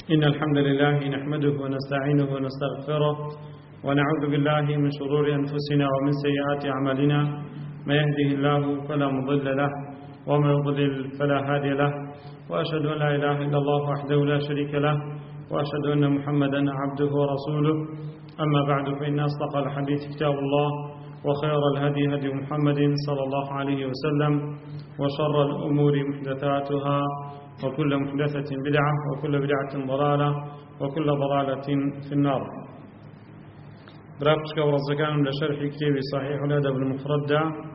إن الحمد لله نحمده ونستعينه ونستغفره ونعوذ بالله من شرور أنفسنا ومن سيئات أعمالنا. ما يهده الله فلا مضل له وما يضلل فلا هادي له، وأشهد أن لا إله إلا الله وحده لا شريك له، وأشهد أن محمدا عبده ورسوله. أما بعد، فإن أصدق الحديث كتاب الله، وخير الهدي هدي محمد صلى الله عليه وسلم، وشر الأمور محدثاتها، وكل محدثة بدعة، وكل بدعة ضلالة، وكل ضلالة في النار. برابشك ورزقان لشرح كتاب صحيح الأدب المفرد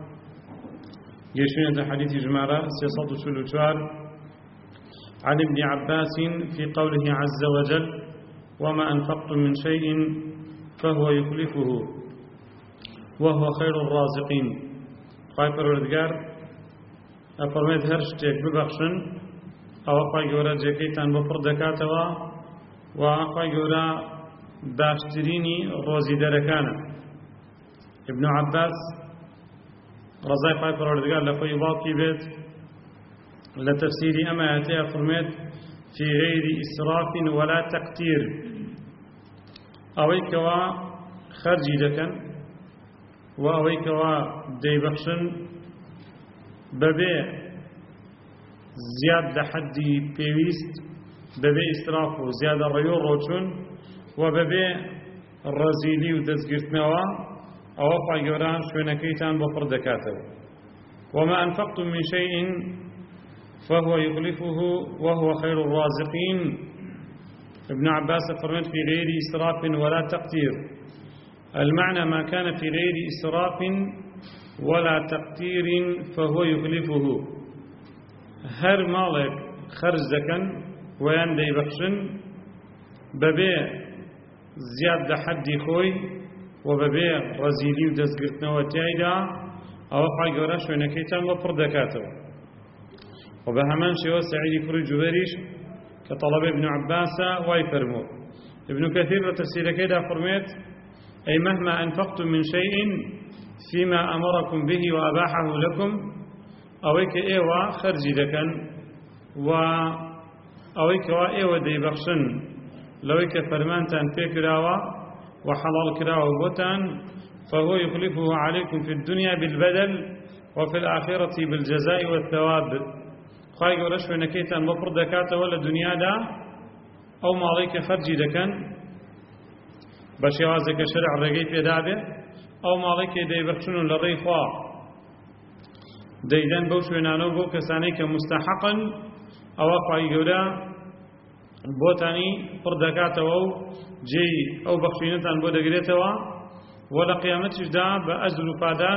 يشين حديث جمالة سيصد سلوشوار عن ابن عباس في قوله عز وجل: وما أنفقتم من شيء فهو يخلفه وهو خير الرازقين. خايفر الردقار أفرميت هرشتك ببخشن أو أخوة جورا جاكيتان بفر دكاتوا، وأخوة جورا باشتريني روزي دركانا. ابن عباس رضاي خايفر الردقار لخوي باقي بيت لتفسير أما يأتي أفرميت في غير إسراف ولا تقتير، أويكوا خرجي دكن وأويكوا ديبخشن ببيع زيادة حدي بيويست، ببيع إسراف وزيادة ريور روشن، وببيع الرزيلي ودزقرتنوا أو أفع جوران شوينكيتان بفردكاته. وما أنفقتم من شيء فهو يخلفه وهو خير الرازقين. ابن عباس فرمت في غير إسراف ولا تقتير، المعنى ما كان في غير إسراف ولا تقتير فهو يخلفه. هر مالك خرج دكن ويان دي بخشن ببيع زيادة حدي خوي وببيع رزيلي ودزقرتنا وتعيدا أو قاقورا شوينكيتان وفردكاته. وبهمان شيء سعيد كري جبيريش كطلب ابن عباس ويفرمو. ابن كثير لتفسير كده فرميت: أي مهما أنفقتم من شيء فيما أمركم به وأباحه لكم، أويك إيوا خرجي دكن وأويك إيوا دي بخشن لويك فرمانتان فكراوا وحلال كراوا بوتان، فهو يخلفه عليكم في الدنيا بالبدل وفي الآخرة بالجزاء والثواب. خاي قولش ونكيتان مفرد دكاته ولا دنيا دا أو ماليك خرجي دكن بشوازك شرع رقيت يدابه، أو مالك دي بخشون للريخوا ديدان بوش ونانو بو كسانيك مستحقا أو أقعي قولا بوتاني فردكاته أو جي أو بخشينتان بو دقريته ولا قيامتش دا بأجل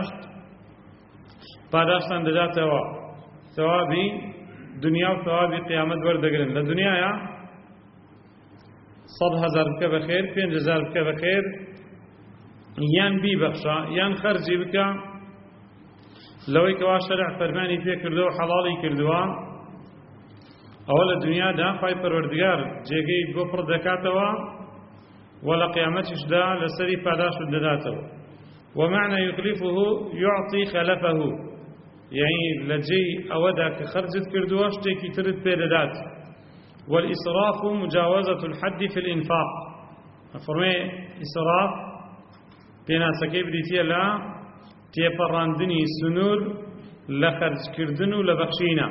پاداشتان دداته ثوابي دنيا وثوابي قيامت وردقرن. لدنيا يا 100,000 بك بخير، 5,000 بك بخير، يان بي بخشا يان خرجي بك لويك واشرع فرماني فيه كردو حلالي كردوا. أولا الدنيا دا خاي پروردگار جيغي بفر دكاتوا ولا قيامتش دا لسري پاداش دداته. ومعنى يخلفه يعطي خلفه، يعني لجي أودا كخرجت كردوا اشتكي ترد بيدادات. والإسراف مجاوزة الحد في الإنفاق. فرمي إسراف بينا سكي بريتيا لا تيبراندني سنور لخرج كردنو لبخشينا.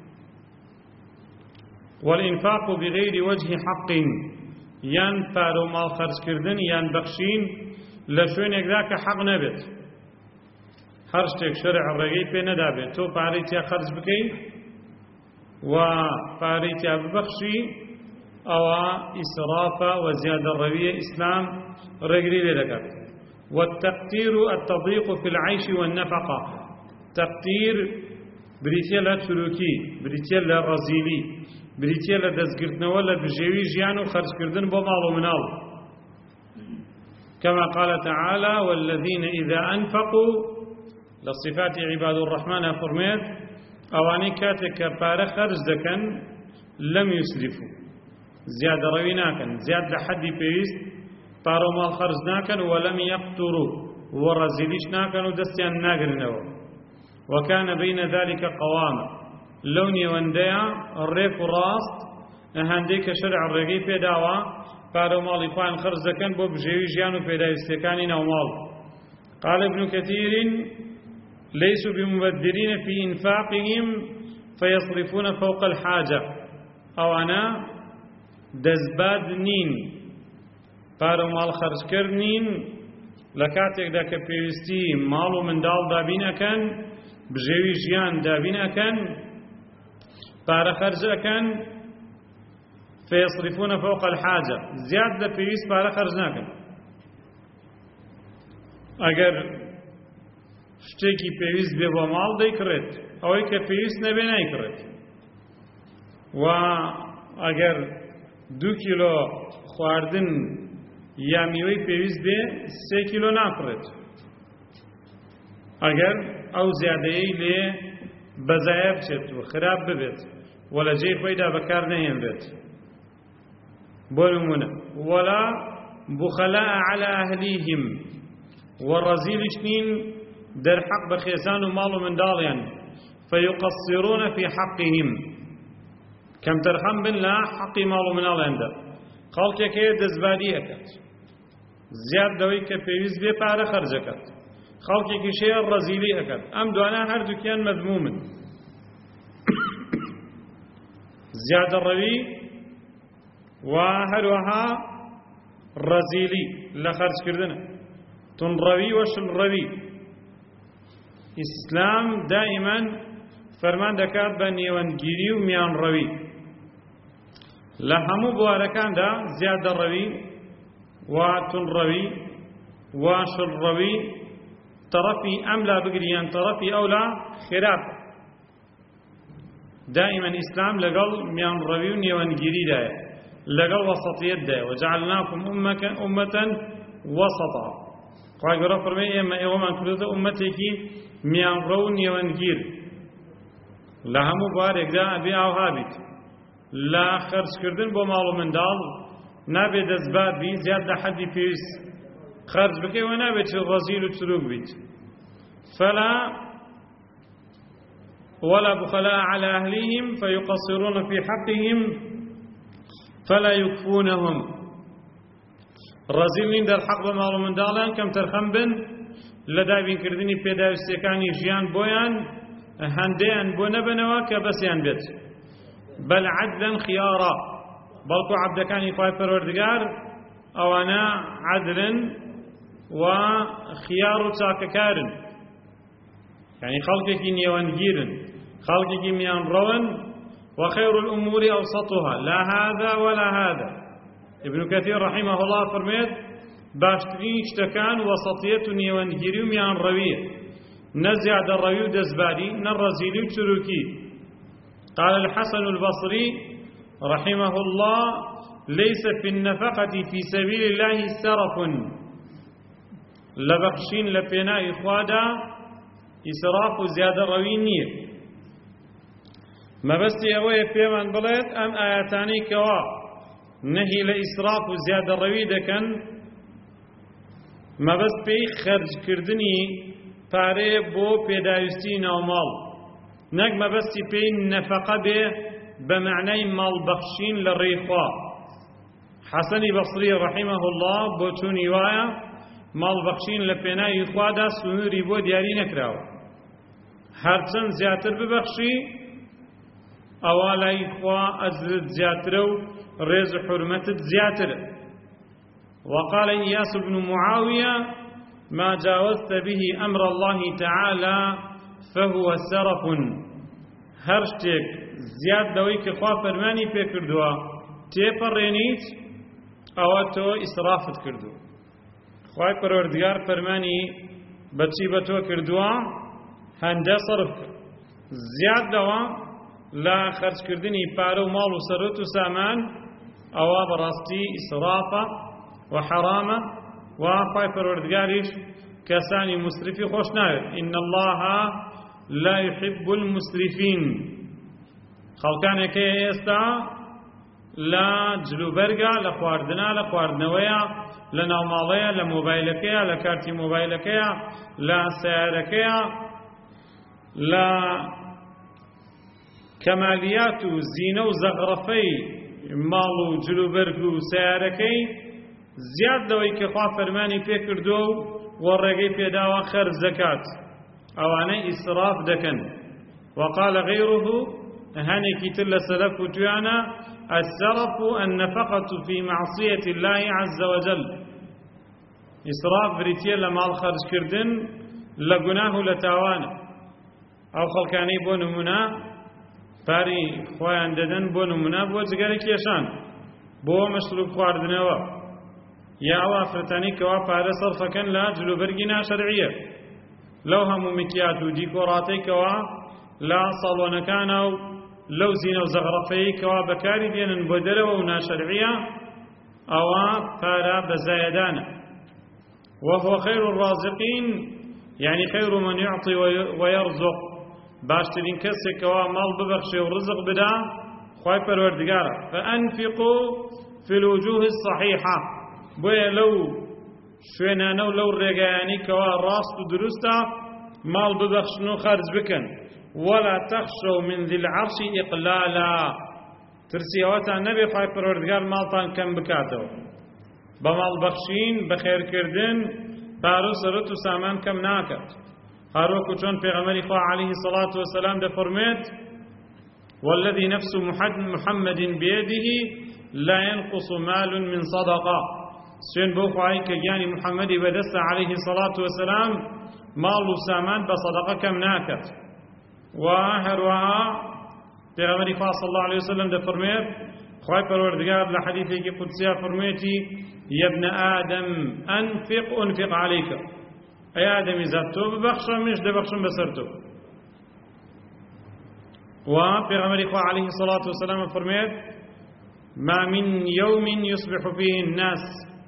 والإنفاق بغير وجه حق، يان فارو مال خرج كردن يان بخشين لشوين يقداك حق نبت. هرشتك شرع الرقيب بين دابت تو باريتيا خرج بكي وفاريتيا ببخشي أو إسرافة وزيادة الروية إسلام رجلي لذكر. والتقتير التضييق في العيش والنفقة. تقتير بريتيا لا تلوكي، بريتيا لا رزيلي، بريتيا لا دزقرتنا ولا بجيوي جيانو خرج كردن بمال ومنال. كما قال تعالى: والذين إذا أنفقوا لصفات عباد الرحمن فرميت أواني كاتك بار خرج دكن لم يسرفوا، زيادة رويناكن زيادة حدي بيست بارو مال خرج ناكن ولم يقتروا ورزيليش ناكن ودستيان ناقرنوا، وكان بين ذلك قواما لوني وانديا الريف راست هەندێک کە شەرع ڕێگەی پێداوە پارە و ماڵی خۆیان خەرج دەکەن بۆ بژێوی ژیان و پێداویستیەکانی ناوماڵ. قال ابن كثير ليسوا بمبذرين في إنفاقهم فيصرفون فوق الحاجة أو أنا دزباد نين پارە و ماڵ خەرجکرد نین لە کاتێکدا کە پێویستی ماڵ و منداڵ دابین ئەکەن، بژێوی ژیان دابین ئەکەن، پارە خەرج ئەکەن، فيصرفون فوق الحاجة زیاد لە پێویست پارە خەرج ناکەن. ئەگەر شتێکی پێویست بێ بۆ ماڵ دەیکڕێت، ئەوەی کە پێویست نەبێ نایکڕێت. و ئەگەر 2 کیلۆ خواردن یا میوەی پێویست بێ 3 کیلۆ ناکڕێت. ئەگەر ئەو زیادەیەی لێ بەزایە بچێت و خراپ ببێت و لە جێی خۆیدا بەکار نەهێنرێت. بۆ نمونە وەلا بخەلاء على أهليهم وەڕەزیلیش نین دەرحەق بە خێزان و ماڵ و منداڵیان فيقصرون في حقهم کەم تەرخەم بن لە حەقی ماڵ و مناڵیاندا. خەڵکێک هەیە دەستباری ئەکات، زیاد لەوەی کە پێویست بێ پارە خەرج ئەکات، خەڵکێکیش هەیە ڕەزیلی ئەکات. ئەم دوانە هەردووکیان مەذمومن. زیادەڕەوی و هەروەها ڕەزیلی لە خەرجکردنە، تونڕەوی و شلڕەوی. ئیسلام دائیمەن فەرمان دەکات بە نێوەندگیری و میانڕەوی. لە هەموو بوارەکاندا زیادەڕەوی و تونڕەوی و شلڕەوی تەرەفی ئەم لا بگریان تەرەفی ئەو لا خراپ. دائیمەن ئیسلام لەگەڵ میانڕەوی و نێوەندگیریدایە، لەگەڵ وەسەطیەتدایە. وجعلناكم أمة وسطا. خوای گەورە فەرمێ ئێوەمان کردوتە ئومەتێکی میانڕە و نێوەندگیر. لە هەموو بوارێکدا ئەبێ ئاوها بیت. لە خەرجکردن بۆ ماڵ و منداڵ نابێت دەستبات بی، زیاد لە حەدی پێویست خەرج بکەی و نابێت ڕەزیل و چروک بیت. فلا ولا بخلاء على أهليهم فيقصرون في حقهم فلا يكفونهم. ڕەزیلین دەرحەق بە ماڵ و منداڵیان کەم تەرخەم بن لە دابینکردنی پێداویستیەکانی ژیان بۆیان، هەندەیان بۆ نەبنەوە کە بەسییان بێت. بەل عەدلەن خیارا، بەڵکو عەبدەکانی خوای پەروەردگار ئەوانە عەدلن و خیار و چاکەکارن، یعنی خەڵکێکی نێوەندگیرن، خەڵکێکی میانڕەون. وخير الأمور أوسطها لا هذا ولا هذا. ابن كثير رحمه الله فرميت باشترين اشتكان وسطية نيوانجيري وميان روية نزياد الروي ودزباري نرزيلي وشروكي. قال الحسن البصري رحمه الله ليس في النفقة في سبيل الله سرف. لبخشين لبناء إخوادا إسراف زيادة الروي نير. مەبەستی ئەوەیە پێمان بڵێت ئەم ئاياتانەی کەوا نەهی لە ئیسراف و زیادەڕەوی دەکەن، مەبەست پێی خەرجکردنی پارەیە بۆ پێداویستی ناوماڵ، نەک مەبەستی پێی نەفەقە بێ بە معنای ماڵبەخشین لە ڕێی خوا. حەسەنی بەسری ڕەحیمەه الله بۆ چوونی وایە ماڵبەخشین لە پێناوی خوادا سنووری بۆ دیاری نەکراوە. هەرچەند زیاتر ببەخشی ئەوا لای خوا ئەجرت زیاترە و ڕێز و حورمەتت زیاترە. وقال إياس بن معاوية ما جاوزت به أمر الله تعالى فهو سرف. هەر شتێک زیاد لەوەی کە خوا فەرمانی پێ کردووە تێپەڕێنیت ئەوە تۆ ئیسرافت کردو. خوای پەروەردگار فەرمانی بەچی بە تۆ کردووە هەندە سەرف کرد. زیاد لەوە لا خەرجکردنی پارە و ماڵ و سەرۆت و سامان ئەوە بەڕاستی ئیسرافە و حەرامە و خوای پەروەردگاریش کەسانی مسرفی خۆش ناوێت. إن الله لا يحب المسرفين. خەڵکانێک ئێستا لە جلوبەرگە، لە خواردنە، لە خواردنەوەیە، لە ناوماڵەیە، لە مۆبایلەکەیە، لە کارتی مۆبایلەکەیە، لە سیارەکەیە، لە کەمالیات و زینە و زەغڕەفەی ماڵ و جلوبەرگ و سیارەکەی زیاد لەوەی کە خوا فەرمانی پێ کردووە و وەڕێگەی پێداوە خەرج دەکات ئەوانەی ئیسراف دەکەن. وقال غيره هنيكي تل سلف وتوانا السرف النفقة في معصية الله عز وجل. إسراف بريتيا لما الخرج كردن لقناه لتاوانا أو خلقاني بونمنا پاری خوایان دەدەن بۆ نمونە بۆ جگەرە کێشان بۆ مەشروب خواردنەوە یا ئەو ئافرەتانی کەوا پارە سەرفەکەن لە جلوبەرگی ناشەرعیە لەو هەموو مکیات و دیکۆڕاتەی کەوا لە ساڵۆنەکانە و لەو زینە و زەغڕەفەیی کەوا بەکاری دێنن بۆ دەرەوە و ناشەرعیە ئەوە پارە بەزایەدانە. وهو خير الرازقين يعني خير من يعطي ويرزق. باشترين كسك ومال ببخشي ورزق بدا خواهي پروردگارا. فأنفقوا في الوجوه الصحيحة بويا لو شوينانو لو رقياني كوا راست درستا مال ببخشنو خارج بكن ولا تخشوا من ذي العرش إقلالا. ترسيواتا النبي خواهي پروردگار مالتان كم بكاتو بمال بخشين بخير كردن بارو سرطو سامان كم ناكت. هاروكو چون پیغمبری خواه علیه الصلاة والسلام ده فرميت والذي نفس محمد بيده لا ينقص مال من صدقة. سين بوخو عيك يعني محمد بدست عليه الصلاة والسلام مال سامان بصدقة كم ناكت. وهروها پیغمبری خواه صلى الله عليه وسلم ده فرميت خواهي پروردگار لحديثي كي قدسيا فرميتي يا ابن آدم أنفق عليك. أي آدمي ذاتو ببخشم مش دبخشم بسرتو. وبيغمبر إخوة عليه الصلاة والسلام فرميت ما من يوم يصبح فيه الناس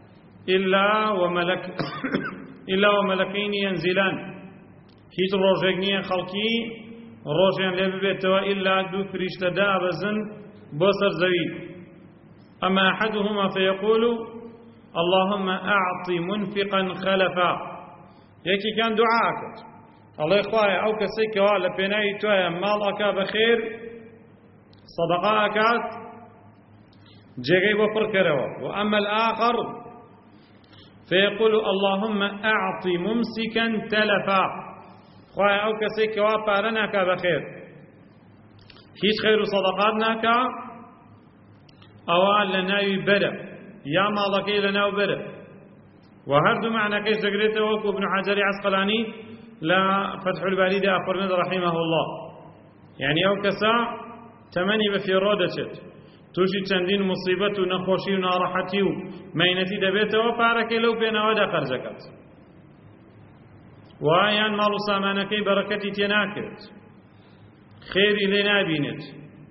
إلا وملكين ينزلان. هيت روجيني خلقي روجين لبيتوا إلا دو فريشتا دابزن بوسر زوي. أما أحدهما فيقول اللهم أعط منفقا خلفا. یەکی کان دوعا کرد ئەڵێ خوایە ئەو کەسەی کەوا لە پێناوی تۆیە ماڵ ئەکا بەخێر سەدەقا ئەکات جێگەی بۆ پڕکەرەوە. وأما الآخر فيقول اللهم أعط ممسكا تلفا. خوایە ئەو کەسەی کەوا پارە ناکا بەخێر هیچ خێر و سەدەقات ناکا ئەوە لە ناوی بەرە یا ماڵەکەی لە ناو بەرە. وهردو معنى كيس تقريته وكو ابن حجر عسقلاني لا فتح الباري ده أفرمد رحمه الله يعني أو كسا تمني بفي رودشت توشي چندين مصيبت ونخوشي ونارحتي ومينتي دبيته وفاركي لو بين ودا خرجكت وآيان مالو سامانكي بركتي تناكرت خيري لنا بينت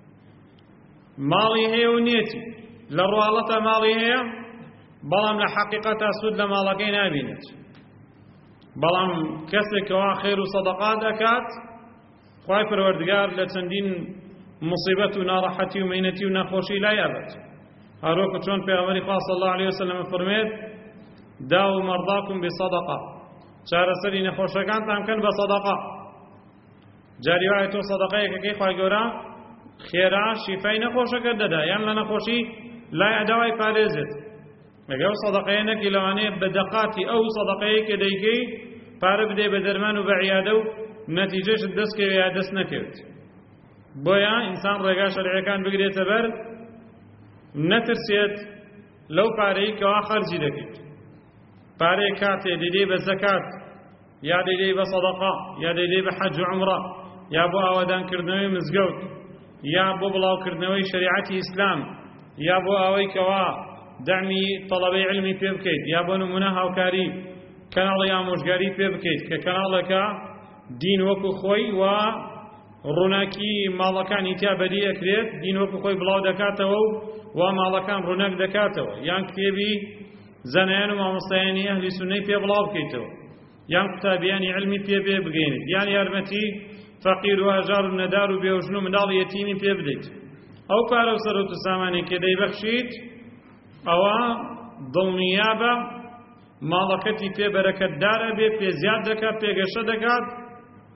مالي هي ونيتي لروالة مالي هي بەڵام لە حەقیقەتە سود لە ماڵەکەی نابینێت. بەڵام کەسێکەوە خێر و سەدەقات دەکات خوای پەروەردگار لە چەندین مصیبەت و ناڕەحەتی و مەینەتی و نەخۆشی لای ئەبێت. هەروەکو چۆن پێغەمبەری خوا صلی الله علیه وسلم فەرمێت داو مەرضاکم بسەدەقە. چارەسەری نەخۆشەکانتان بکەن بە سەدەقە. جاری وایە تۆ سەدەقەیەکەکەی خوای گەورە خێرا شیفای نەخۆشەکەت دەدا یان لە نەخۆشی لای ئەداوای پارێزێت. لەگەڵ سەدەقەیەنێکی لەوانەیە بە دەقاتی ئەو سەدەقەیە کە دەیکەی پارە بدەی بە دەرمان و بە عیادە و نەتیجەشت دەستکەوێ یا دەست نەکەوێت. بۆیە ئینسان ڕێگا شەرعیەکان بگرێتە بەر نەترسێت لەو پارەی کەوا خەرجی دەکەیت. پارەی کاتێ دەیدەی بە زەکات یا دەیدەی بە سەدەقە یا دەیدەی بە حەج و عومرە یا بۆ ئاوادانکردنەوەی مزگەوت یا بۆ بڵاوکردنەوەی شەریعەتی ئیسلام یا بۆ ئەوەی کەوا دعمی طلبەی علمی پێ بکەیت یا بۆ نمونە هاوکاری کەناڵی ئامۆژگاری پێ بکەیت کە کەناڵەکە دین وەکو خۆی و ڕووناکی ماڵەکانی تیا بەدی ئەکرێت دین وەکو خۆی بڵاو دەکاتەوە و ماڵەکان ڕووناک دەکاتەوە یان کتێبی زانایان و مامۆستایانی ئەهلی سوننەی پێ بڵاو بکەیتەوە یان قوتابیانی علمی پێ بگەینێت یان یارمەتی فەقیر و هەژار و نەدار و بێوژن و منداڵی یەتیمی پێ بدەیت. ئەو پارە و سەرۆت و سامانی کە دەیبەخشیت ئەوە دڵنیا بە ماڵەکەتی پێ بەرەکەتدارە بێ پێ زیاد دەکات پێگەشە دەکات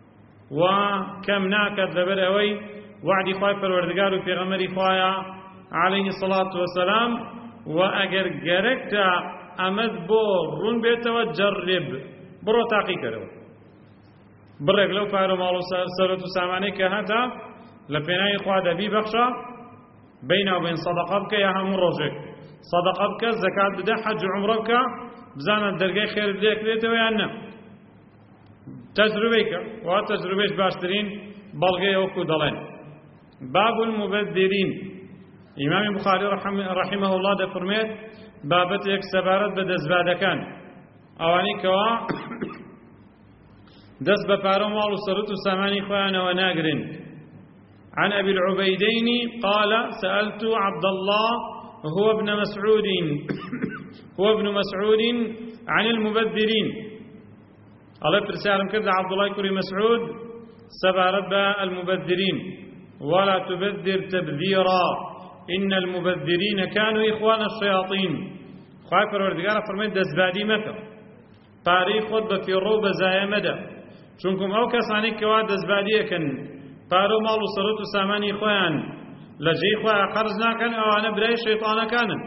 و کەم ناکات لەبەر ئەوەی وعدی خوای پەروەردگار و پێغەمبەری خوایە عليه الصلاة والسلام وأجر جركت أمد بو رون بيتوا جرب برو تاقي كرو برق لو فارو مالو سرطو ساماني كهتا لبناي خواد بي بخشا بين وبين صدقة بك يا هم روجك صدقة بك زكاة بدا حج عمرك بزانا الدرجة خير بديك ليته ويانا تجربيك وتجربيش باشترين بلغي وكو دلين باب المبذرين إمام البخاري رحمه الله ده فرميت بابت يك سبارت بدزبادكان أواني كوا دس ببارم والو سرطو ساماني خوانا وناقرين عن أبي العبيدين قال سألت عبد الله هو ابن مسعود عن المبذرين الله برسالم كذا عبد الله كري مسعود سبارت المبذرين ولا تبذر تبذيرا إن المبذرين كانوا إخوان الشياطين خايف الوردقار فرميت دزبادي مكة تاريخ خطبة في الروبة زايا مدى شونكم أو كسانيك كوا دزبادية كان پارو مال و سرط و سامانی خویان لجی خواه خرج ناکن اوانه برای شیطانه کانن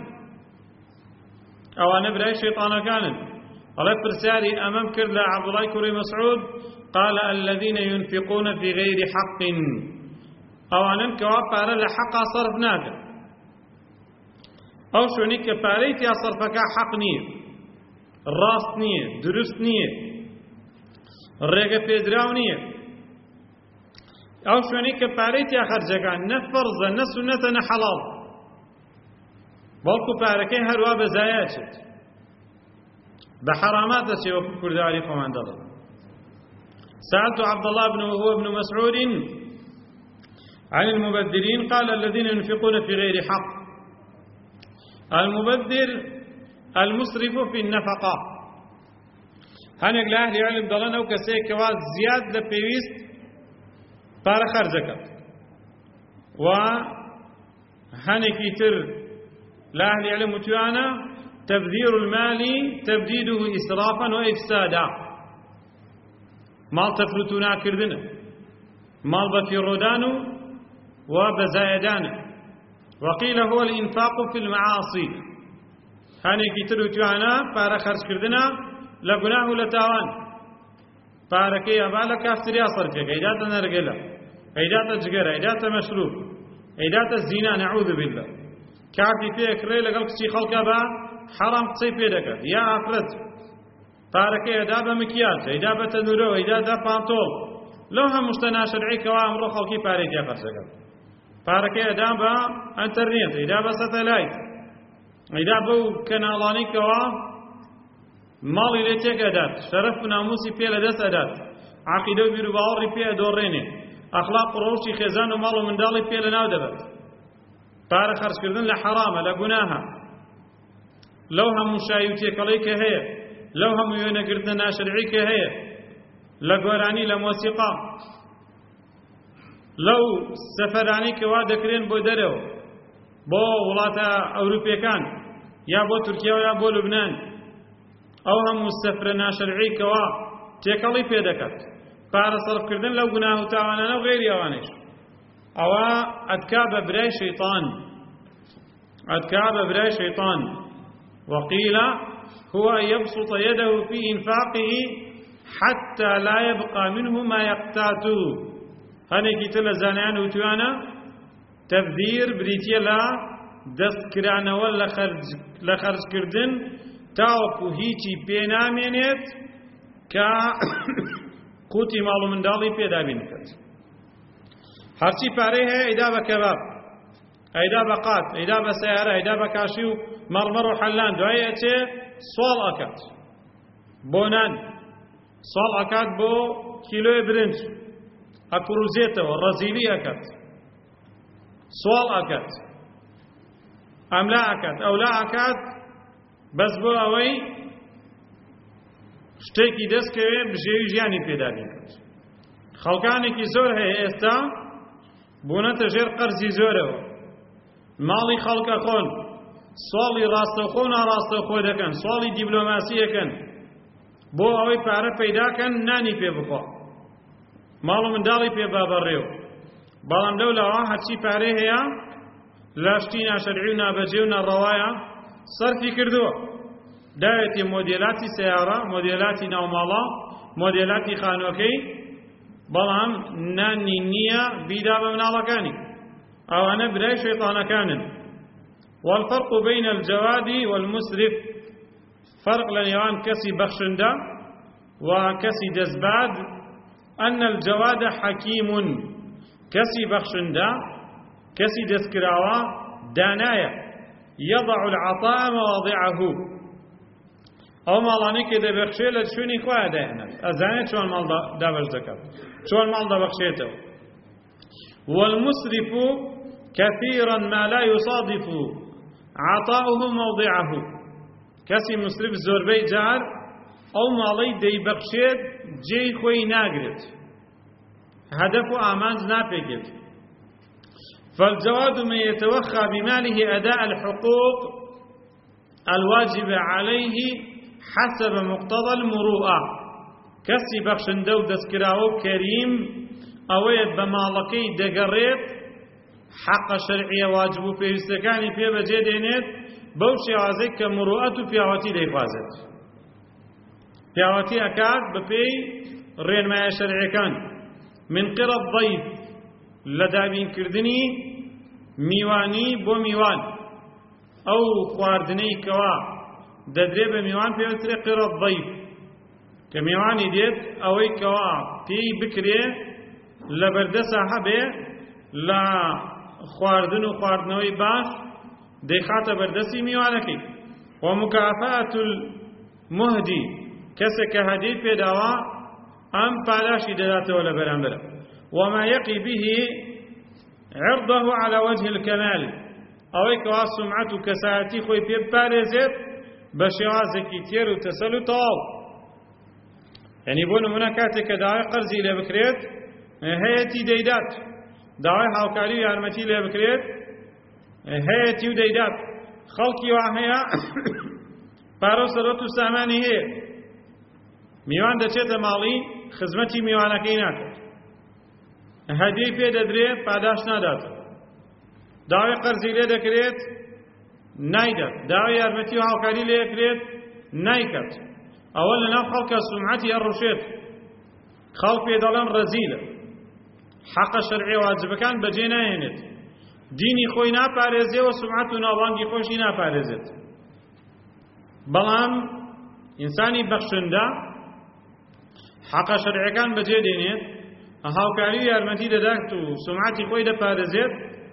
الله برسالي أمام كرد عبد الله كري مسعود قال الذين ينفقون في غير حق اوانن كوا پارا لحقا صرف ناکن او شونی که پاریتی صرفکا حق نیه راست نیه درست نیه ڕێگە پێدراو نییە ئەو شوێنەی کە پارەی تیا خەرجەکان نە فەرزە نە سونەتە نە حەڵاڵ بەڵکو پارەکەی هەروە بەزایە چێت بە حەرامات دەچێ وەکو کورداری خۆمان دەڵێن سألت عبد الله وهو ابن مسعود عن المبذرين قال الذين ينفقون في غير حق المبذر المسرف في النفقة هەنێک لە ئەهلی عیلم دەڵێن ئەو کەسەیە کەوا زیاد لە پێویست پارە خەرج دەکات و هەنێکی تر لە ئەهلی عیلم وتوانە تبذير المال تبديده إسرافا وإفسادا مال تفلتونا كردنا مال بفيرودان وبزايدان وقيل هو الإنفاق في المعاصي هەنێکی تر وتوانە پارە خەرج کردنا لگناه و لتاوان پارەکەی ئەبا لە کافتریا سەرفێکە ئەیداتە نەرگەلە ئەیداتە جگەرە ئەیداتە مەشروب ئەیداتە زینا نەعوذ بالله کافی پێکڕێ لەگەڵ کچی خەڵکە بە حەرام قسەی پێ دەکات یا ئافرەت پارەکەی ئەدا بە مکیاج ئەیدا بە تەنورەوە ئەیدا پانتۆڵ لەو هەموو شتە ناشەرعی کەوا ئەمڕۆ خەڵکی پارەی تیا خەرج دەکات پارەکەی ئەدا بە ئەنتەرنێت ئەیدا بە سەتەلایت ئەیدا بەو کەناڵانەی کەوا ماڵی لێ تێک ئەدات شەرەف و ناموسی پێ لەدەست ئەدات عەقیدە و بیر و باوەڕی پێ ئەدۆڕێنێ ئەخلاق و ڕەوشی خێزان و ماڵ و منداڵی پێ لەناو دەبێت پارە خەرجکردن لە حەرامە لە گوناهە لەو هەموو شایی و تێکەڵەی کە هەیە لەو هەموو وێنەگرتنە ناشەرعی کە هەیە لە گۆرانی لە مۆسیقا لەو سەفەرانی کە وا دەکرێن بۆ دەرەوە بۆ وڵاتە ئەوروپیەکان یا بۆ تورکیا و یا بۆ لوبنان ئەو هەموو سەفرە ناشەرعی کەوا تێکەڵی پێ دەکات پارە سەرفکردن لەو گوناه و تاوانانە و غێری ئەوانەش ئەوە ئەتکا بە برای شەیطان وقيل هو أن يبسط يده في إنفاقه حتى لا يبقى منه ما يقتات هنيكي تلا زانيان وتوانا تبذير بريتيا لا دست كرانا ولا خرج كردن تاوكو هيتي بينامينيت كا قوتي مالو من دالي بيدا بينكت هرچی پاره ہے ایدا با کباب ایدا با قات ایدا با سیاره ایدا با کاشی و مرمر و حلان دوایه چه سوال اکات بونان سوال اکات بو کیلوی برنج اکروزیتا و رزیلی اکات سوال اکات املا اکات اولا اکات بس بو اوی شتێکی دەستکەوێ بژێوی ژیانی پێدا بینکات خەڵکانێکی زۆر هەیە ئێستا بوونەتە ژێر قەرزی زۆرەوە ماڵی خەڵکە خۆن سواڵی ڕاستەوخۆ و ناڕاستەوخۆ دەکەن سواڵی دیبلۆماسی دەکەن بۆ ئەوەی پارە پەیداکەن نانی پێ بخوا ماڵ و منداڵی پێ بابەڕێوە بەڵام لەولاوە هەرچی پارەی هەیە لە شتی ناشەرعی و نابەجێ و ناڕەوایە سەرفی کردووە. داوێتی مۆدێلاتی سیارە، مۆدێلاتی ناوماڵە، مۆدێلاتی خانووەکەی، بەڵام نانی نییە بیدا بە مناڵەکانی. ئەوانە برای شەیطانەکانن. والفرق بين الجواد والمسرف، فرق لنيوان كسي بخشندا وكسي دزباد أن الجواد حكيم، كسي بخشندا كسي دزكراوا دانايا يضع العطاء مواضعه، أو مالاني كده بخشي لشوني خواه دهنا أزاني شوان مال دا بخش دكات، شوان مال دا بخشيته. والمسرف كثيرا ما لا يصادف عطاؤه موضعه، كسي مسرف زوربي جار أو مالي دي بخشيت جي خوي ناقرت، هدف آمانز نابقت. فالجواد من يتوخى بماله أداء الحقوق الواجبة عليه حسب مقتضى المروءة، كسي بخشندو دسكراو كريم أويد بمالكي دقريت حق شرعية واجب في استكاني في بجدينات بوشي عزيك مروءة في عواتي ديفازت، في عواتي أكاد بفي رين ما شرعي كان من قرى الضيف لدابين كردني ميواني بو ميوان أو خواردني كوا ددري بميوان في وتر قرى الضيف كميواني ديت أوي كوا في بكري لبردسة حبه لا خواردن و خواردنوي باش ديخات بردسي ميوانكي. ومكافأة المهدي كسك هدي في دواء أم پاداشی داداته ولا برانبره. وما يقي به عرضه على وجه الكمال، أويك واسمعت كساتي خوي في بارزت بشوازك تير وتسلو طاو. يعني بون مناكاتك داعي قرزي لبكريت هيتي ديدات، داعي هاوكاري يارمتي لبكريت هيتي وديدات، خلقي وعهيا بارو سرطو ساماني هي میوان دەچێتە ماڵی خزمەتی میوانەکەی ناکات، هەدیەی پێ دەدرێت پاداش ناداتە، داوای قەرزی لێ دەکرێت نایدات، داوای یارمەتی و هاوکاری لێ دەکرێت نایکات. ئەوە لەناو خەڵکە سومعەتی هەڕوشێت، خەڵک پێ دەڵێن ڕەزیلە، حەقە شەرعی واجبەکان بەجێ نایێنێت، دینی خۆی ناپارێزێ و سومعەت و ناوبانگی خۆشی ناپارێزێت. بەڵام ئینسانی بەخشندە حەقە شەرعیەکان بەجێ دێنێت، هاوکاری و یارمەتی دەدات و سومعەتی خۆی دەپارێزێت.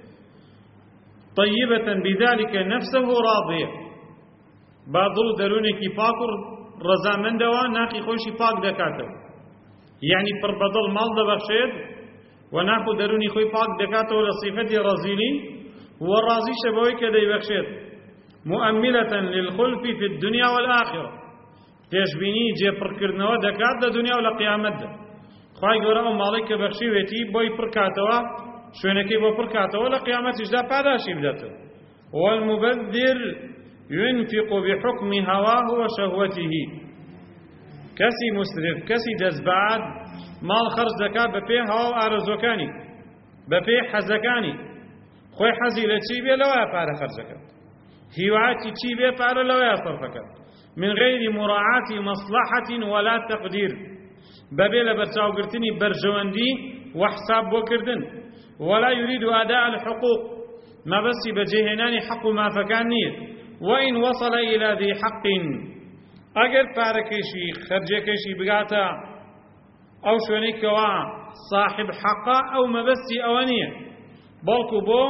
طيبة بذلك نفسه راضية، با دڵ و دەروونێکی پاک و ڕەزامەندەوە ناقی خۆشی پاک دەکاتەوە، یعنی پڕ بەدڵ ماڵ دەبەخشێت و ناق و دەرونی خۆی پاک دەکاتەوە لە صیفەتی ڕەزیلی و ڕازیشە بەوەی کە دەیبەخشێت. مؤملة للخلف في الدنيا والآخرة، پێشبینی جێپڕکردنەوە دەکات لە دنیا و لە قیامەتدا. خوای گەورە ئەو ماڵی کە بەخشیوێتی بۆی پڕکاتەوە، شوێنەکەی بۆ پڕکاتەوە، لە قیامەتیشدا پاداشی بداتەوە. والمبذر ينفق بحكم هواه وشهوته، كسي مسرف كسي دزباد مال خرج دەکات بەپێ هەوا و ئارەزوەکانی، بەپێ حەزەکانی. خۆی حەزی لە چی بێ لەوەیە پارە خەرج دەکات، هیواتی چی بێ پارە لەوەیە سەرفەکات، من غير مراعاة مصلحة ولا تقدير، بابي لبرچاوگرتنی برجوندي وحساب بوكردن، ولا يريد أداء الحقوق، ما بس بجهناني حق ما فكانية. وإن وصل إلى ذي حق، أجر باركشي خرجكشي بقاتا أو شونيكوا صاحب حقا أو ما بس أوانية، بلكو بو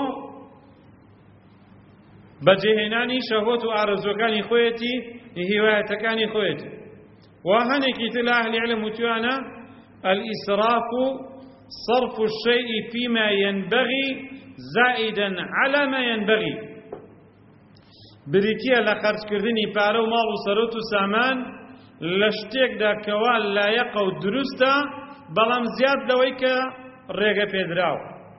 بجهناني شهوت وأرزوكاني خويتي هوايتكاني خويتي. وهنكي تلا أهل علم وتوانا الإسراف صرف الشيء فيما ينبغي زائدا على ما ينبغي، بريتيا لخرج كردني بارو مال وسروت سامان لشتيك دا كوال لا يقو درستا بلام زياد لويك ريغا بيدراو،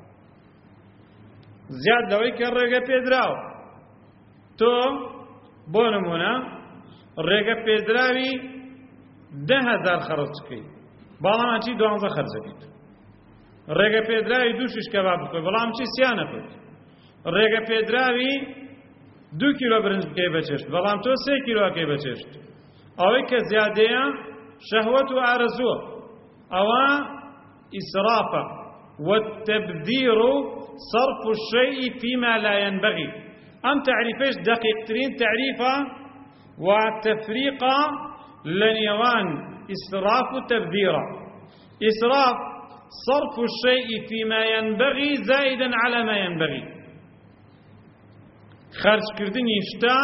زياد لويك ريغا بيدراو. تو بونمونا ريغا بيدراوي 10,000 خرج كي بلام انتي 12 خرج كيت، ريغا بيدراوي دوشش كباب كوي بلام چي سيانه كوي، ڕێگە پێدراوی 2 کیلۆ برنج بکەی بەچێشت بەڵام تۆ 3 کیلۆکەی بەچێشت ئەوەی کە زیادەیە شەهوەت و ئارەزووە ئەوە ئیسرافە والتبذير صرف الشيء فيما لا ينبغي أم تعريفش دقيق ترين تعريفة وتفريقة لنيوان إسراف وتبذيرة إسراف صرف الشيء فيما ينبغي زائدا على ما ينبغي خرج كردني شتا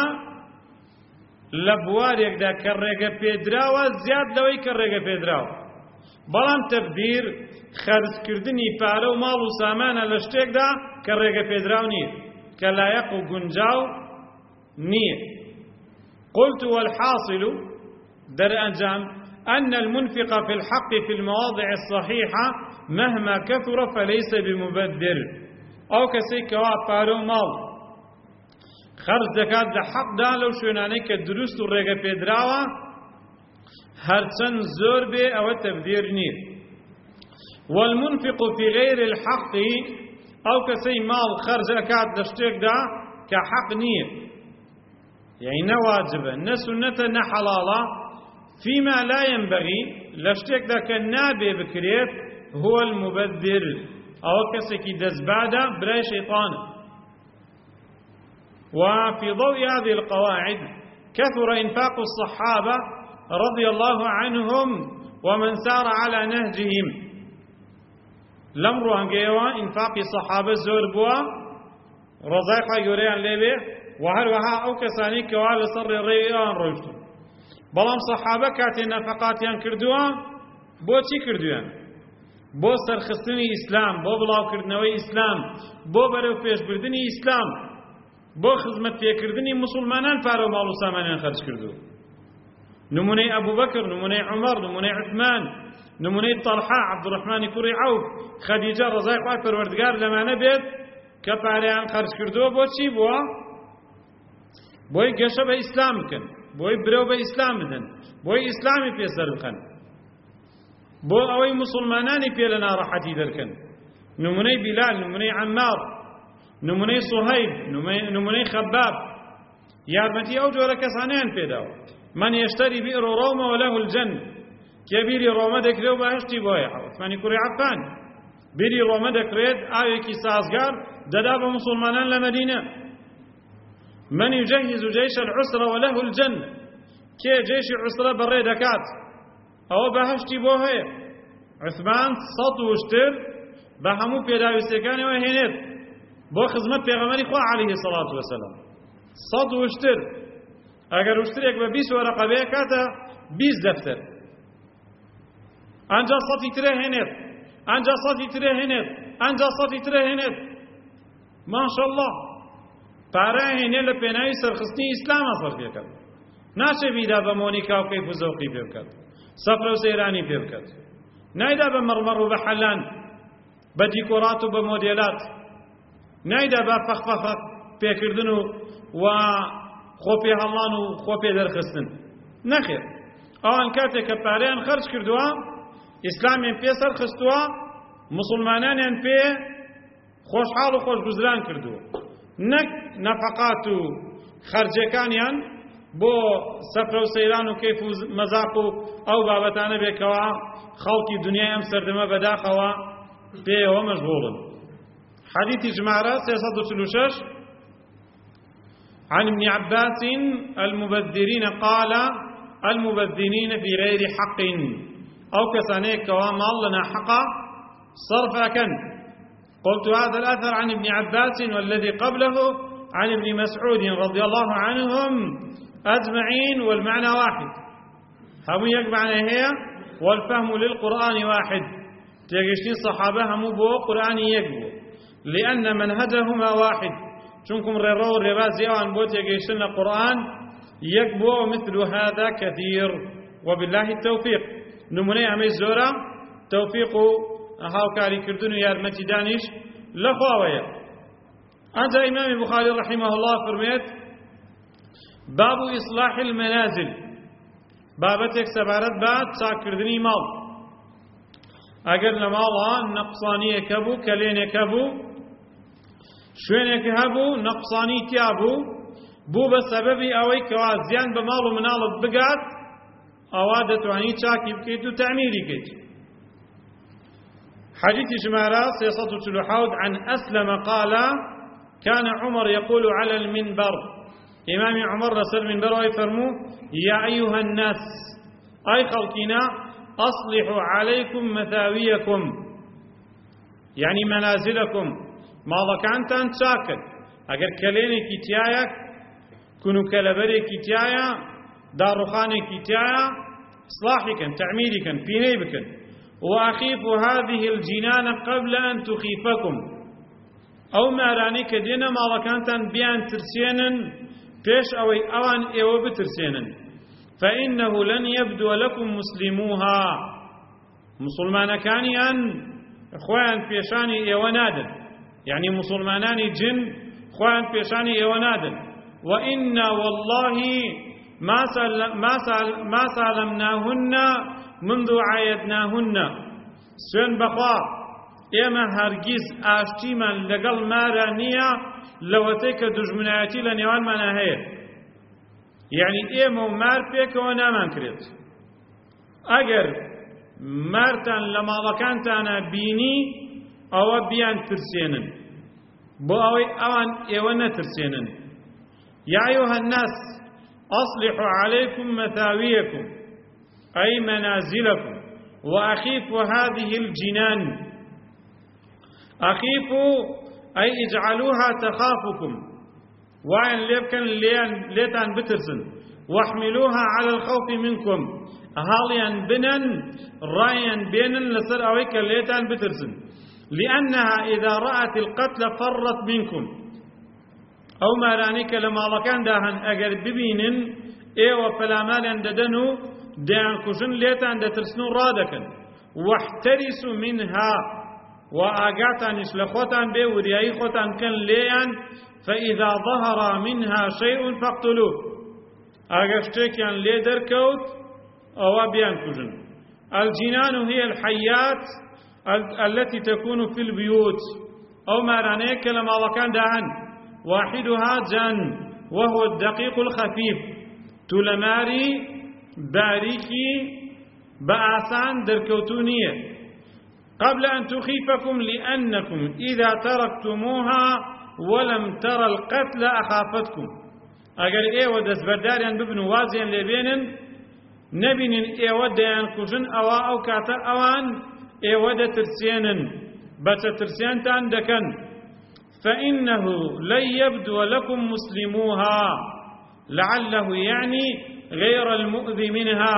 لبواريك دا كرقة بيدراوة زياد لوي كرقة بيدراوة بلان تبذير خرج كردني پارە و ماڵ و سامانە لە شتێکدا کە ڕێگە پێدراو نییە کە لایەق و گونجاو نییە قلت والحاصل درأنجام أن المنفق في الحق في المواضع الصحيحة مهما كثر فليس بمبذر أو كسيكوا پارە و ماڵ خرج دەکات لە حەقدا لەو شوێنانەی کە دروست و ڕێگە پێدراوە هەرچەند زۆر بێ ئەوە تەبذیر نییە والمنفق في غير الحق أو كسي مال خرج أكاد لشتيك دا كحق نية يعني نواجبة نسنة نحلالة فيما لا ينبغي لشتيك دا كالنابي بكريت هو المبذر أو كسي كي دزبادة براي شيطان وفي ضوء هذه القواعد كثر إنفاق الصحابة رضي الله عنهم ومن سار على نهجهم لم روانگەیەوە ئینفاقی سەحابە زۆر بووە ڕەزای خوای گەورەیان لێبێ و هەروەها ئەو کەسانی کەوا لەسەر ڕێڕەوی ئەوان ڕۆیشتون بەڵام سەحابە کاتێ نەفەقاتیان کردووە بۆچی کردویان بۆ سەرخستنی ئیسلام بۆ بڵاوکردنەوەی ئیسلام بۆ بەرەو پێشبردننی ئیسلام بۆ خزمەت پێکردنی موسڵمانان پارە و ماڵ و سامانیان خەرج کردووە نمونەی ئەبوبەکر نمونەی عومەر نمونەی عوثمان نمونەی طەلحە عەبدوڕەحمانی کوڕی عەوف خەدیجە ڕەزای خوای پەروەردگار لەمانە بێت کە پارەیان خەرج کردووە بۆچی بووە بۆی گەشە بە ئیسلام بکەن بۆی برەو بە ئیسلام بدەن بۆی ئیسلامی پێسەر بخەن بۆ ئەوەی موسڵمانانی پێ لە ناڕەحەتی دەرکەن نمونەی بیلال نمونەی عەمار نمونەی سوهەیب نمونەی خەباب یارمەتی ئەو جۆرە کەسانیان پێداوە من يشتري بئر روما وله الجنة كبير روما دكريو بهشتي بويا عثمان كوري عفان بيري روما دكريد آيكي سازغار دداب مسلمانان لمدينة من يجهز جيش العسرة وله الجنة كي جيش العسرة بري دكات أو بهشتي بويا عثمان صد وشتر بهمو بيداوي سيكاني وهينيت بو خزمت پیغمبر خوا عليه الصلاة والسلام صد وشتر اگر وشترێک بە 20 وەرەقە بێ کاتە 20 دەفتەر ئەنجا سەدی ترە هێنێت ئەنجا سەدی ترە هێنێت ئەنجا سەدی ترە هێنێت ماشەڵڵا پارە هێنێ لە پێناوی سەرخستنی ئیسلامە سەرفێکەت ناچێ بیدا بە مۆنیکا و کەیف و زەوقی پێ بکات سەفرە و سەیرانی پێ بکات نایدا بە مەڕمەڕ و بە حەلان بە دیکۆرات و بە مۆدێلات نایدا بە فەخفەخە پێکردن و خۆپێ هەڵان و خۆپێ دەرخستن نەخێر ئەوان کاتێک کە پارەیان خەرج کردووە ئیسلامیان پێ سەرخستووە موسڵمانانیان پێ خۆشحاڵ و خۆشگوزران کردووە نەک نەفەقات و خەرجەکانیان بۆ سەفرە و سەیران و کەیف و مەزاق و ئەو بابەتانە بێکەوە خەڵکی دنیای ئەم سەردەمە بەداخەوە پێیەوە مەشغوڵن حەدیثی ژمارە 346 عن ابن عباس المبذرين قال المبذرين في غير حق أو كسانيك وما لنا حقا صرفا كان قلت هذا الأثر عن ابن عباس والذي قبله عن ابن مسعود رضي الله عنهم أجمعين والمعنى واحد هم يجمعنا هي والفهم للقرآن واحد تيجيشتين صحابة هم بو قرآن يجبو لأن منهجهما واحد چونكم ريرو الربازي وان بوت يجيشن القرآن يكبو مثل هذا كثير وبالله التوفيق نموني عمي الزورة توفيق هاوكاري كردون يارمتي دانيش لخواوية أنت إمام البخاري رحمه الله فرميت باب إصلاح المنازل بابتك سبارت بعد ساكردني مال أقل مالا نقصانية كبو كلين كبو شوێنێک هەبوو نەقسانی تیا بوو بە سەبەبی ئەوەی کەوا زیان بە ماڵ و مناڵت بگات ئەوا دەتوانی چاکی بکەیت و تەعمیری بکەیت. حديث جمارة 347 عن أسلم قال كان عمر يقول على المنبر إمام عمر رسل منبر ويفرمو يا أيها الناس أي خلقنا أصلحوا عليكم مثاويكم يعني منازلكم ما ذكرتان ساكن أجر كليني كتيايك كنوا كلبري كتيايا دارخاني كتيايا إصلاحكا تعميركا في نيبكا وأخيفوا هذه الجنان قبل أن تخيفكم أو ما راني كدينا ما ذكرتان بيان ترسينا بيش أوان إيو بترسينا فإنه لن يبدو لكم مسلموها مسلمان كانيان خوان بيشاني إيو نادن يعني مسلمانان جن خوان بيشاني إيو نادن وإنا والله ما سالمناهن منذ عايدناهن سوين بخوا إما هرگيز آشتيما لقل مارانية لوتيك دجمناتي لنيوان مناهي يعني إما مار بيك ونامان كريت أجر مارتان لما ذكانتانا بيني أو بيان ترسينن بو أوان إيوانا ترسينن يا أيها الناس أصلحوا عليكم مثاويكم أي منازلكم وأخيفوا هذه الجنان أخيفوا أي اجعلوها تخافكم وإن لبكن ليتان بترسن واحملوها على الخوف منكم هاليا بنن رايا بينن لسر أويك ليتان بترسن لأنها إذا رأت القتل فرت منكم أو ما رانيك لما لكان داهن أجر ببينن إيوة فلا مالا ددنو دان كوشن ليتان دترسنو رادكن واحترسوا منها وآقاتان إسلخوتان بي ورياي خوتان كان ليان فإذا ظهر منها شيء فاقتلوه آقاشتكيان ليدر كوت أو بيان كوشن الجنان هي الحيات التي تكون في البيوت أو ما رانيك لما لكان داهن واحدها جن وهو الدقيق الخفيف تلماري باریکی بآسان دركوتونية قبل أن تخيفكم لأنكم إذا تركتموها ولم ترى القتل أخافتكم أقل إيوة دسبرداريان ببنوا وازيان لبينن نبين إيوة ديان كوشن أو كاتا أوان إيوة ترسينن بس ترسيان تاندكن فإنه لن يبدو لكم مسلموها لعله يعني غير المؤذي منها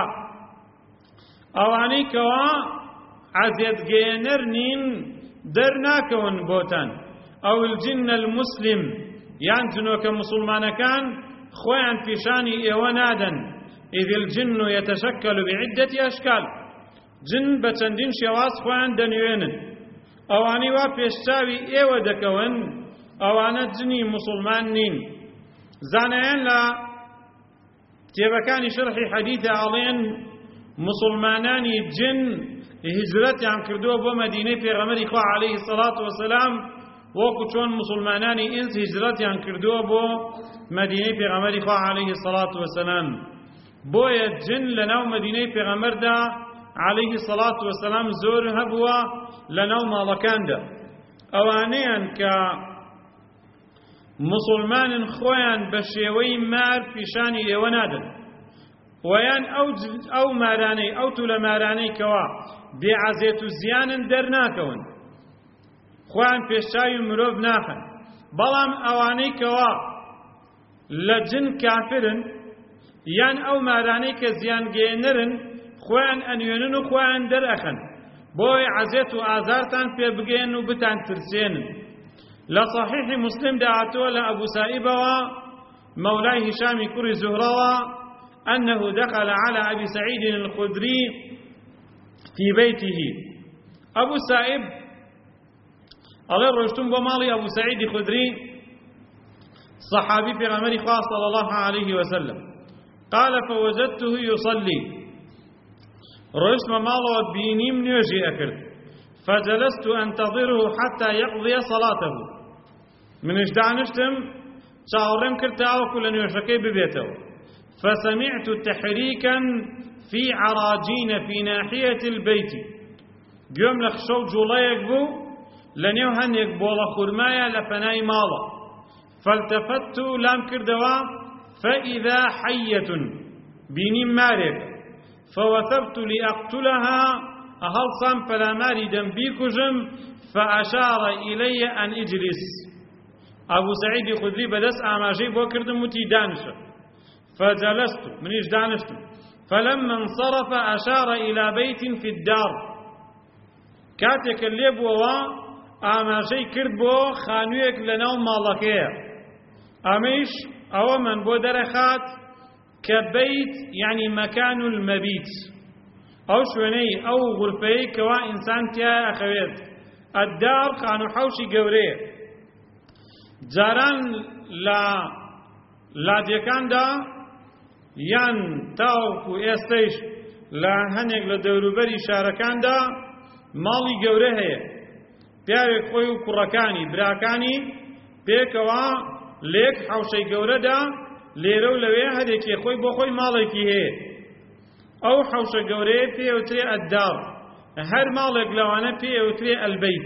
أواني كوا عزيت جينرنين درناكون بوتان أو الجن المسلم يانتنو كمسلمان كان خوان في شاني إيوانادا إذ الجن يتشكل بعدة أشكال جن بچندين شواس خوان دنيوين أواني وابيشتاوي إيوة دكوان أوانا جني مسلمانين زانيان لا تيبكاني شرحي حديث علين مسلماناني جن هجرتي عن كردوه بو مدينة في غمري خواه عليه الصلاة والسلام وكو چون مسلماناني انس هجرتي عن كردوه بو مدينة في غمري خواه عليه الصلاة والسلام بويا جن لناو مدينة في غمر دا عليه الصلاة والسلام زور هبوا لناو مالكان دا اوانيان كا مسلمان خوان بشيوي مار في شاني ايوانادن ويان او ماراني او تلماراني كوا بعزيت زيان درناكون خوان في الشاي مروف ناخن بلام اواني كوا لجن كافرن يان او ماراني كزيان جينرن خوان انيونن خوان درأخن بوي عزيت آزارتان في بقين وبتان ترسينن لصحيح مسلم دعاتوا لأبو سائبة مولاي هشام كري زهرة أنه دخل على أبي سعيد الخدري في بيته أبو سائب الله رجتم بمالي أبو سعيد الخدري صحابي في غمر خاص صلى الله عليه وسلم قال فوجدته يصلي رجت ماله بيني من يجي أكرد فجلست أنتظره حتى يقضي صلاته منش دانشتم چاوەڕێم کرد تاوەکو لە نوێژەکەی ببێتەوە فسمعت تحريكا في عراجين في ناحية البيت گوێم لە خشە و جوڵەیەک بوو لە نێو هەندێک بۆڵە خورمایە لە پەنای ماڵە فالتفت لام کردەوە فإذا حية بینیم مارێک فوثبت لأقتلها أهلصم فلا ماري دنبيكجم فأشار إلي أن اجلس أبو سعيد خدري بدس آماجي بوكردم متي دانشة فجلست منيش دانشت فلما انصرف أشار إلى بيت في الدار كاتك اللي بوا آماجي كربو خانويك لنو مالكيه أميش أو من بو درخات كبيت يعني مكان المبيت أو شويني أو غرفي كوا إنسان تيا أخويت الدار خانو حوشي قوريه جاران لا ديكان دا يان تاوكو إستيش لا هنيك لدوروبري شاركان دا مالي قوريه هي پیاوێک خۆی و کوڕەکانی براکانی پێکەوە لێک حوشەی گەورەدا لێرە و لەوێ هەرێکی خۆی بۆ خۆی ماڵێکی هەیە ئەو حوشە گەورەیە پێوترێ ئەددار هەر ماڵێک لەوانە پێوترێ ئەلبەیت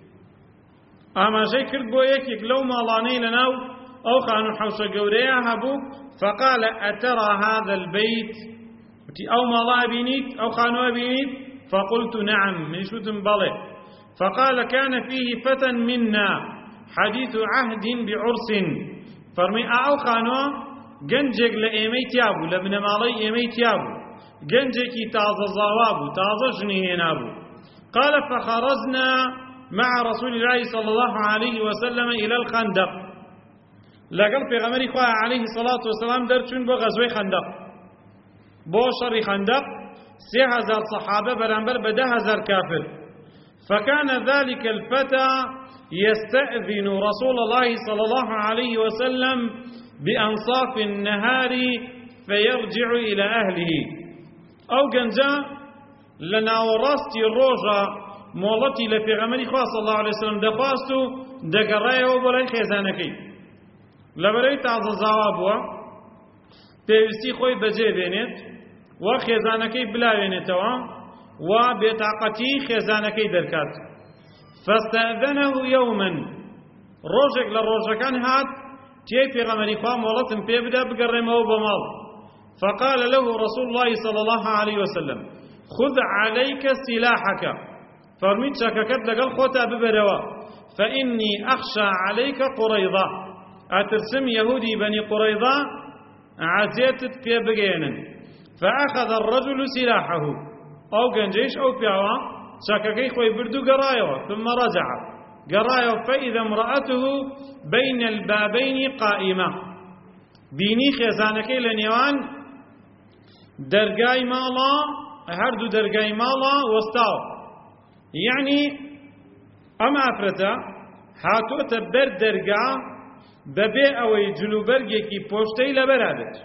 ئاماژەی کرد بۆ یەکێک لەو ماڵانەی لەناو ئەو خانوو حوشە گەورەیە هەبوو فقال أترى هذا البيت ئەو ماڵە ئەبینیت ئەو خانووە ئەبینیت فقلت نعم منیشوتم بەڵێ فقال كان فيه فتى منا حديث عهد بعرس فرمي أو خانوا جنجك لإيمي تيابو لابن مالي إيمي تيابو جنجك تازا زوابو تازا جنيهنابو قال فخرجنا مع رسول الله صلى الله عليه وسلم إلى الخندق لقل في غمري خواه عليه الصلاة والسلام درچون بو غزوي خندق بو شر خندق 3000 صحابة برانبر ب 10,000 كافر فكان ذلك الفتى يستأذن رسول الله صلى الله عليه وسلم بأنصاف النهار فيرجع إلى أهله أو جنجا لنا ورستي الروجة مولتي لفيغمري خواه صلى الله عليه وسلم دخواستو دقرايا وبلاي خيزانكي لبريت عز الزوابوا بيوستي خوي بجي بينت وخيزانكي بلا بينتوا وبطاقتي خزانكي دركات فاستأذنه يوما روجك للروجكان هات تي في غمري خواه مولتن بيبدا بقرمه بمال فقال له رسول الله صلى الله عليه وسلم خذ عليك سلاحك فرميت شككت لقل خوتا ببروا فإني أخشى عليك قريضة أترسم يهودي بني قريضة عزيتت بيبقينا فأخذ الرجل سلاحه أو جنجيش أو بيعوا شاككي خوي بردو قرايوا ثم رجع قرايوا فإذا امرأته بين البابين قائمة بيني خزانكي لنيوان درقاي مالا هردو درقاي مالا وستاو يعني أما أفرتا هاتو تبر درقا ببي أوي جلوبرقيكي بوشتي لبرادت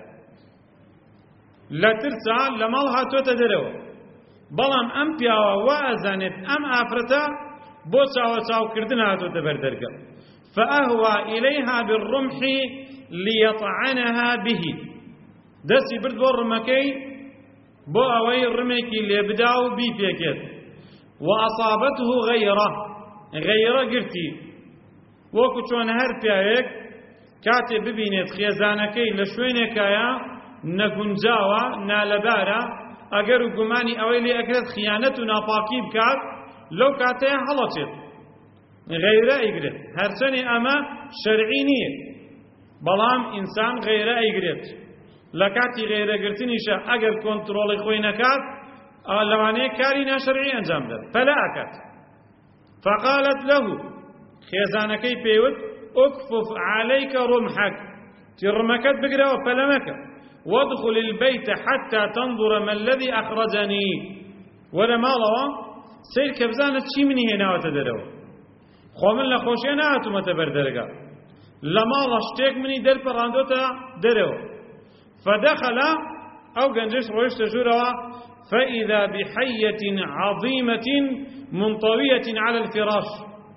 لا ترسى لمال هاتو تدروا بەڵام ئەم پیاوە وازانێت ئەم ئافرەتە بۆ چاوەچاوکردن هاتووەتە بەر دەرگا فأهوى إليها بالرمح ليطعنها به دەستی برد بۆ ڕمەکەی بۆ ئەوەی ڕمێکی لێبدا و بیپێکێت وأصابته غەیرە گرتی وەکو چۆن هەر پیاوێک کاتێ ببینێت خێزانەکەی لە شوێنێکایە نەگونجاوە نالەبارە ئەگەر و گومانی ئەوەی لێ ئەکرێت خیانەت و ناپاکی بکات لەو کاتەیە هەڵەچێت غەیرە ئەیگرێت هەرچەنێ ئەمە شەرعی نییە بەڵام ئینسان غەیرە ئەیگرێت لە کاتی غەیرەگرتنیشە ئەگەر کۆنتڕۆڵی خۆی نەکات لەوانەیە کاری ناشەرعی ئەنجام بدات پەلە ئەکات فقالت له خێزانەکەی پێیوت ئوکفف عەلەیکە ڕمحەک تی ڕمەکەت بگرەوە پەلە مەکە وادخل البيت حتى تنظر ما الذي أخرجني ولا مالوا سير كبزانة شي مني هنا وتدروا خومن لخوشي ناتو متبردرقا لما لشتيك مني در براندوتا دروا فدخل أو جنجش رويش تجوروا فإذا بحية عظيمة منطوية على الفراش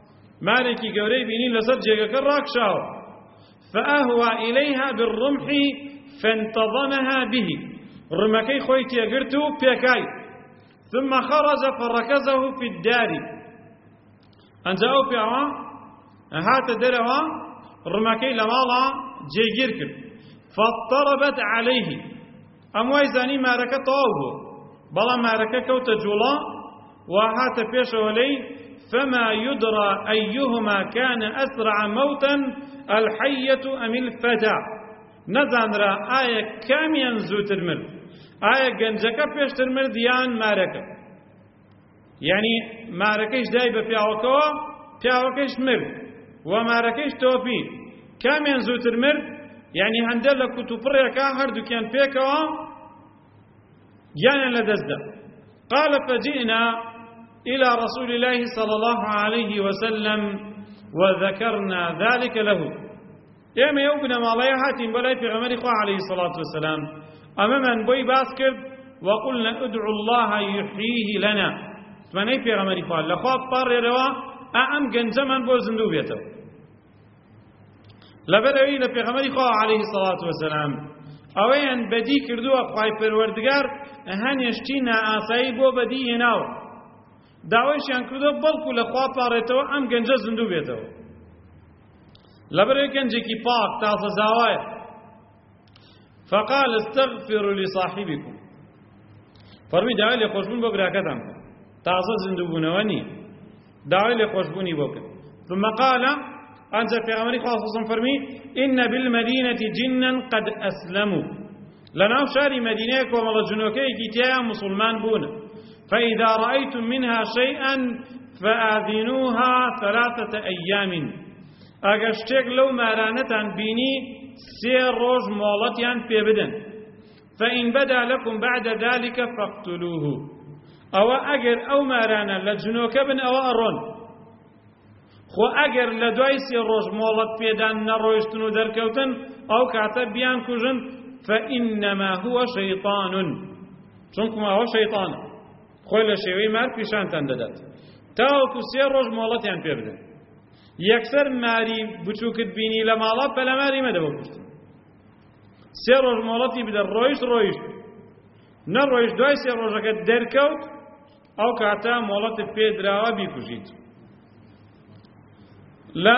مارێکی گەورەی بینی لەسەر جێگەکە ڕاکشاوە فأهوى إليها بالرمح فانتظمها به ڕمەکەی خۆی تێگرت و پێکای ثم خرج فركزه في الدار ئەنجا ئەو پیاوە هاتە دەرەوە ڕمەکەی لە ماڵە جێگیر کرد فاضطربت عليه ئەم وای زانی مارەکە تەواو بوو بەڵام مارەکە کەوتە جوڵە و هاتە پێشەوە لێی فما يدرى أيهما كان أسرع موتا الحية أم الفتى نزانرا آية كاميان زوتر مرد آية گەنجەکە پێشتر مرد یان مارەکە يعني مارەکەیش دای بە پیاوەکەوە پیاوەکەیش مرد و مارەکەیش تۆپی کامیان زووتر مرد يعني هەندێک لە کوتوپڕێکە هەردووکیان پێکەوە گیانیان لەدەستدا قال فجئنا إلى رسول الله صلى الله عليه وسلم وذكرنا ذلك له ئێمە ئەو بنەماڵەیە هاتین بەلای پێغەمبەری خوا عليه الصلاة والسلام ئەمەمان بۆی باس کرد وقلنا ادعوا الله يحييه لنا تمانەی پێغەمبەری خوا لەخوا بپاڕێرەوە ئەم گەنجەمان بۆ زیندوو بێتەوە لەبەرەوەی لە پێغەمبەری خوا عليه الصلاة والسلام ئەوەیان بەدی کردووە خوای پەروەردگار هەنێشتی نائاسایی بۆ بەدی هێناوە داوایشیان کردووە بەڵکو لەخوا پاڕێتەوە ئەم گەنجە زیندوو بێتەوە لەبەرەوەی گەنجێکی پاک تازە زاوایە فقال استغفروا لصاحبكم فەرمی داوای لێخۆشبوون بۆ براکەتان تازە زیندوو بوونەوە نییە داوای لێخۆشبوونی بۆ کرد ثم قال أنت في غمري خاصة فرمي إن بالمدينة جنا قد أسلموا لناو شاري مدينة ومال جنوكي كتايا مسلمان بون فإذا رأيتم منها شيئا فآذنوها 3 أيام أغشتك لو مارانة بيني 3 روج مولتيان في بدن فإن بدا لكم بعد ذلك فاقتلوه أو أجر أو مارانا لجنوك بن أو أرون خو ئەگەر لە دوای 3 ڕۆژ مۆڵەت پێدان نەڕۆیشتن و دەرکەوتن ئەو کاتە بیان کوژن فإنما هو شەیطان چونکە ئەوە شەیطانە خۆی لە شێوەی مار پیشانتان دەدات تاوەکو 3 ڕۆژ مۆڵەتیان پێ بدەن یەکسەر ماری بچووکت بینی لە ماڵە پەلەماری مەدە بۆ کوشتن 3 ڕۆژ مۆڵەتی بدە ڕۆیشت نەڕۆیشت دوای 3 ڕۆژەکە دەرکەوت ئەو کاتە مۆڵەتت پێ دراوە بیکوژیت لا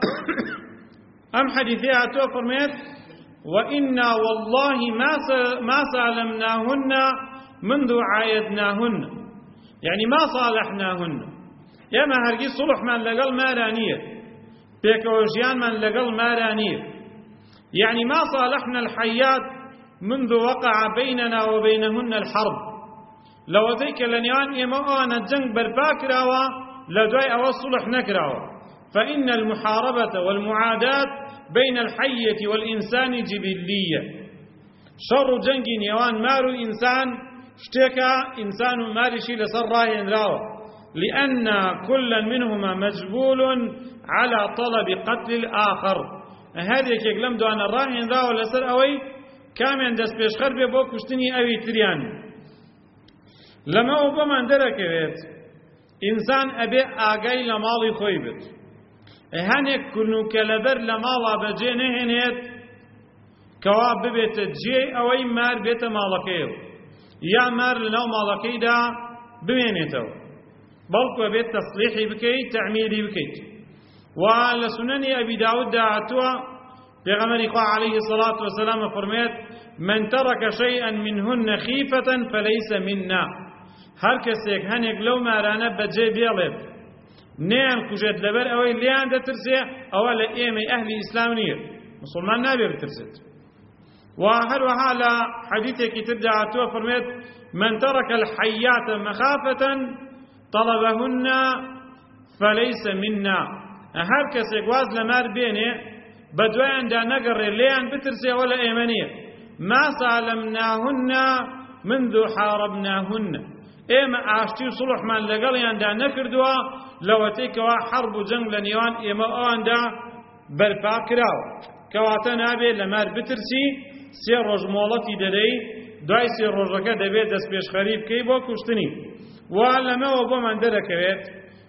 أم حديثها فرميت وإنا والله ما سالمناهن منذ عايدناهن يعني ما صالحناهن يا ما هرقي صلح من لقل مارانية بيكوجيان من لقل مارانية يعني ما صالحنا الحيات منذ وقع بيننا وبينهن الحرب لو ذيك لنيان إمانا الجنگ برباكراوا لدواي أو الصلح نكراوا فإن المحاربة والمعاداة بين الحية والإنسان جبلية شر جنگ نيوان مارو إنسان اشتكى إنسان مارشي لسر راهن راوة لأن كل منهما مجبول على طلب قتل الآخر هذا يكلم دو أنا راهن راوة لسر أوي كامن دس بيش خربي بو كشتني أوي تريان لما أوبما اندرك بيت إنسان أبي آقاي لمالي خويبت هەنێک کونوکە لەبەر لە ماڵا بەجێ نەهێنێت کەوا ببێتە جێ ئەوەی مار بێتە ماڵەکەیەوە یا مار لەناو ماڵەکەیدا بمێنێتەوە بەڵکو بێت تەسلیحی بکەیت تەعمیری بکەیت و لە سونەنی ئەبی داوددا هاتووە پێغەمبەری خوا عەلەیهی الصەلاة وەسەلام فەرموویێت من تەرەکە شەیئا منهن خیفەةً فەلەیسە منا هەر کەسێک هەنێک لەو مارانە بەجێ بێڵێت نيان كوجت لبر أوي ليان ده ترسيه أول إيمي أهل إسلامية مسلمان نابي بترسيت وهروها على حديثك تبدأ عتوى فرميت من ترك الحيات مخافة طلبهن فليس منا هر كسي قواز لمار بيني بدوان دا نقر ليان بترسيه ولا إيمانية ما سالمناهن منذ حاربناهن ئێمە ئاشتی و سڵحمان لەگەڵیاندا نەکردووە لەوەتەیکەوە حەرب و جەنگ لە نێوان ئێمە ئەواندا بەرپا کراوە کەواتە نابێت لە مار بترسی 3 ڕۆژ مۆڵەتی دەدەی دوای 3 ڕۆژەکە دەبێت دەست پێشخەری بکەی بۆ کوشتنی وا لەمەوە بۆمان دەرەکەوێت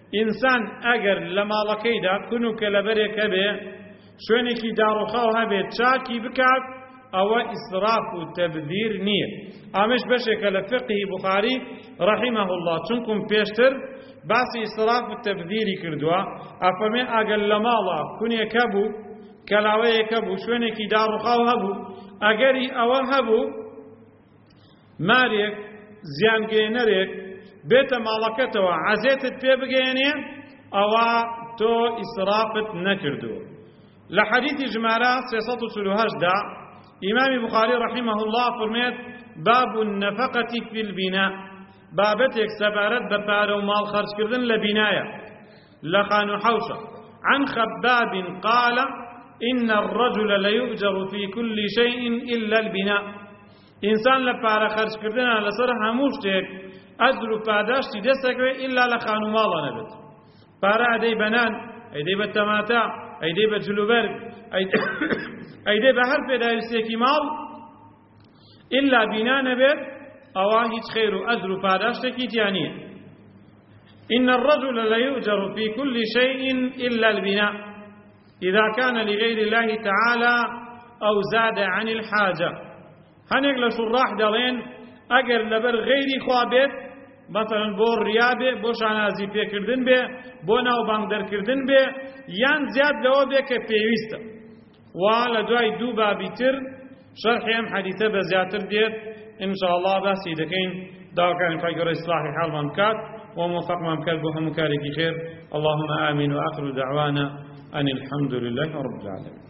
ئینسان ئەگەر لە ماڵەکەیدا کون و کەلەبەرێک هەبێ شوێنێکی داڕوخاو هەبێت چاکی بکات ئەوە ئیسراف و تەبذیر نییە. ئامش بەشێکە لە فقهی بوخاری ڕەحیمەه الله چونکم پێشتر باسی ئیسراف و تەبذیری کردووە. ئەفەرمێ ئەگەر لە ماڵە کونێک هەبوو کەلاوەیەک هەبوو شوێنێکی داڕوخاو هەبوو ئەگەری ئەوە هەبوو مارێک زیانگەێنەرێک بێتە ماڵەکەتەوە عەزێتت پێ بگەێنێ ئەوە تۆ ئیسرافت نەکردووە. لە حەدیثی ژمارە 348 دا ئیمامی بوخاری ڕەحیمەه الله فەرمێت باب النفقة في البناء بابەتێک سەبارەت بە پارە و ماڵ خەرجکردن لە بینایە لە خان و حەوشە. عن خباب قال إن الرجل ليؤجر في كل شيء إلا البناء إنسان لپاره خرج کردن لسر هموش شتێک ئەجر و پاداشتی دەستەکەوێت إلا لە خان و ماڵە نەبێت. پارە ئەدەی بەنان ئەیدەی بە تەماتە ئەیدەی بە جلوبەرگ ئەیدەی بە هەر پێداویستێکی ماڵ إلا بینا نەبێت ئەوە هیچ خێر و ئەجر و پاداشتێکی تیا نییە. إن الرجل ليؤجر في كل شيء إلا البناء إذا كان لغير الله تعالى أو زاد عن الحاجة. هەنێک لە شوڕاح دەڵێن ئەگەر لەبەر غەیری خوا بێت مەسەڵەن بۆ ڕیا بێ بۆ شانازی پێکردن بێ بۆ ناوبانگ دەرکردن بێ یان زیاد لەوە بێ کە پێویستە. وا لە دوای دوو بابی تر شەرحی ئەم حەدیثە بە زیاتر دێت ئینشاءالله باسی دەکەین داواکانی خی گەورە ئیسلاحی حاڵمان بکات و موفقمان بکات بۆ هەموو کارێکی خێر. اللهم آمین و آخر دعوانا أن الحمد لله رب العالمين.